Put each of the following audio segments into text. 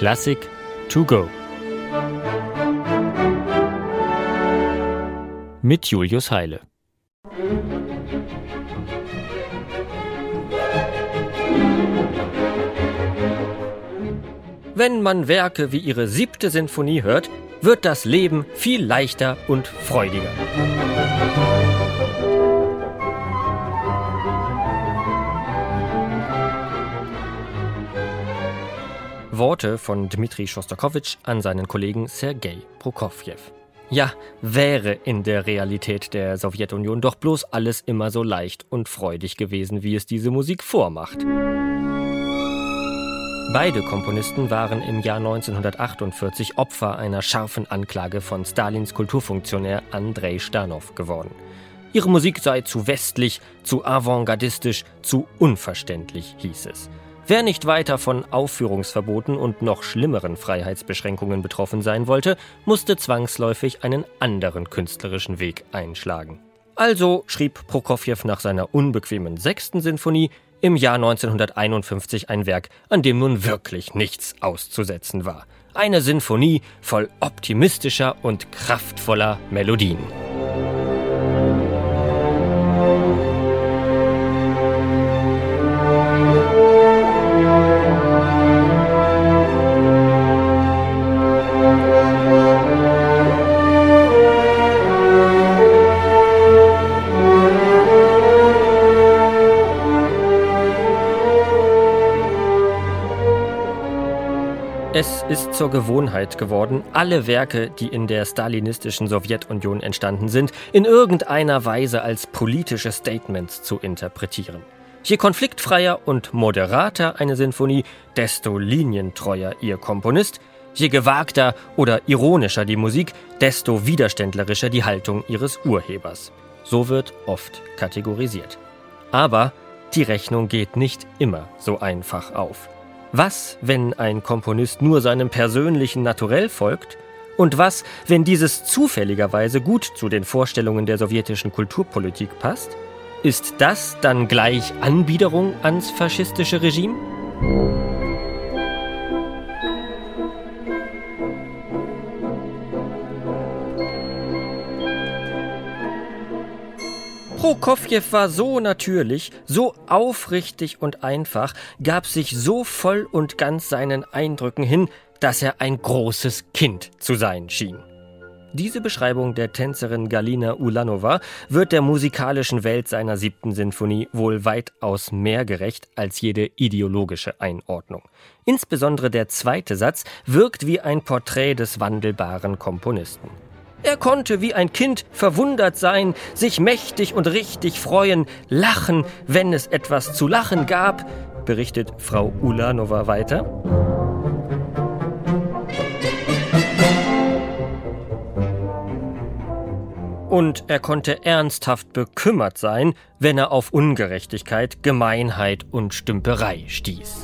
Klassik to go. Mit Julius Heile. Wenn man Werke wie ihre 7. Sinfonie hört, wird das Leben viel leichter und freudiger. Worte von Dmitri Schostakowitsch an seinen Kollegen Sergei Prokofjew. Ja, wäre in der Realität der Sowjetunion doch bloß alles immer so leicht und freudig gewesen, wie es diese Musik vormacht. Beide Komponisten waren im Jahr 1948 Opfer einer scharfen Anklage von Stalins Kulturfunktionär Andrei Stanov geworden. Ihre Musik sei zu westlich, zu avantgardistisch, zu unverständlich, hieß es. Wer nicht weiter von Aufführungsverboten und noch schlimmeren Freiheitsbeschränkungen betroffen sein wollte, musste zwangsläufig einen anderen künstlerischen Weg einschlagen. Also schrieb Prokofjew nach seiner unbequemen 6. Sinfonie im Jahr 1951 ein Werk, an dem nun wirklich nichts auszusetzen war. Eine Sinfonie voll optimistischer und kraftvoller Melodien. Es ist zur Gewohnheit geworden, alle Werke, die in der stalinistischen Sowjetunion entstanden sind, in irgendeiner Weise als politische Statements zu interpretieren. Je konfliktfreier und moderater eine Sinfonie, desto linientreuer ihr Komponist, je gewagter oder ironischer die Musik, desto widerständlerischer die Haltung ihres Urhebers. So wird oft kategorisiert. Aber die Rechnung geht nicht immer so einfach auf. Was, wenn ein Komponist nur seinem persönlichen Naturell folgt? Und was, wenn dieses zufälligerweise gut zu den Vorstellungen der sowjetischen Kulturpolitik passt? Ist das dann gleich Anbiederung ans faschistische Regime? Prokofjew war so natürlich, so aufrichtig und einfach, gab sich so voll und ganz seinen Eindrücken hin, dass er ein großes Kind zu sein schien. Diese Beschreibung der Tänzerin Galina Ulanova wird der musikalischen Welt seiner 7. Sinfonie wohl weitaus mehr gerecht als jede ideologische Einordnung. Insbesondere der 2. Satz wirkt wie ein Porträt des wandelbaren Komponisten. Er konnte wie ein Kind verwundert sein, sich mächtig und richtig freuen, lachen, wenn es etwas zu lachen gab, berichtet Frau Ulanova weiter. Und er konnte ernsthaft bekümmert sein, wenn er auf Ungerechtigkeit, Gemeinheit und Stümperei stieß.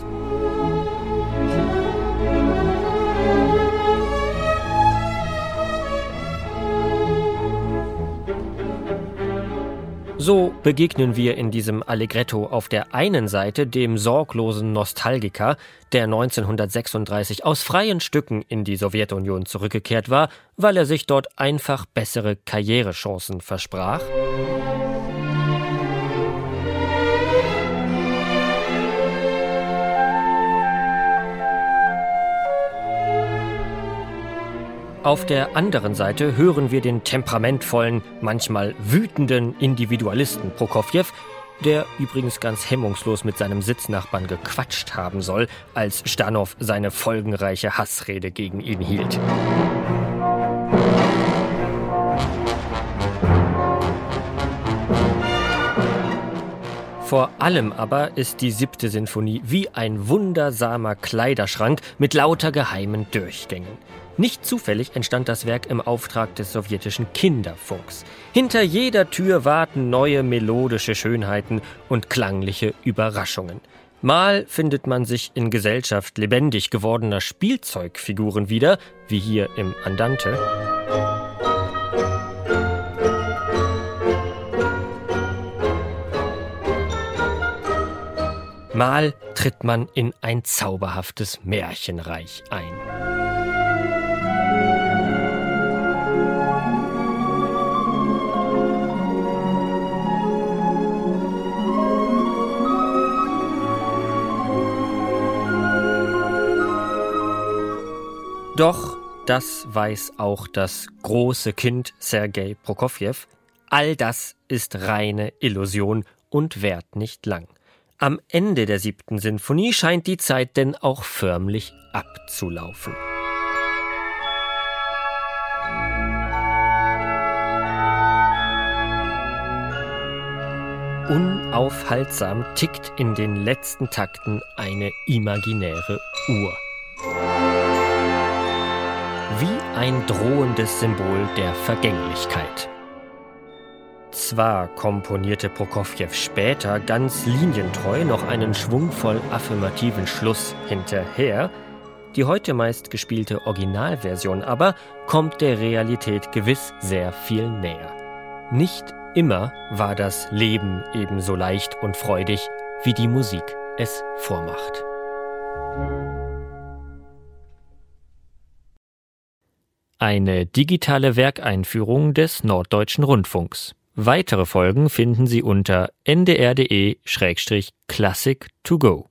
So begegnen wir in diesem Allegretto auf der einen Seite dem sorglosen Nostalgiker, der 1936 aus freien Stücken in die Sowjetunion zurückgekehrt war, weil er sich dort einfach bessere Karrierechancen versprach. Auf der anderen Seite hören wir den temperamentvollen, manchmal wütenden Individualisten Prokofjew, der übrigens ganz hemmungslos mit seinem Sitznachbarn gequatscht haben soll, als Stanov seine folgenreiche Hassrede gegen ihn hielt. Vor allem aber ist die 7. Sinfonie wie ein wundersamer Kleiderschrank mit lauter geheimen Durchgängen. Nicht zufällig entstand das Werk im Auftrag des sowjetischen Kinderfunks. Hinter jeder Tür warten neue melodische Schönheiten und klangliche Überraschungen. Mal findet man sich in Gesellschaft lebendig gewordener Spielzeugfiguren wieder, wie hier im Andante. Mal tritt man in ein zauberhaftes Märchenreich ein. Doch das weiß auch das große Kind Sergei Prokofjew. All das ist reine Illusion und währt nicht lang. Am Ende der 7. Sinfonie scheint die Zeit denn auch förmlich abzulaufen. Unaufhaltsam tickt in den letzten Takten eine imaginäre Uhr. Wie ein drohendes Symbol der Vergänglichkeit. Zwar komponierte Prokofjew später ganz linientreu noch einen schwungvoll affirmativen Schluss hinterher, die heute meist gespielte Originalversion aber kommt der Realität gewiss sehr viel näher. Nicht immer war das Leben ebenso leicht und freudig, wie die Musik es vormacht. Eine digitale Werkeinführung des Norddeutschen Rundfunks. Weitere Folgen finden Sie unter ndr.de/classic2go.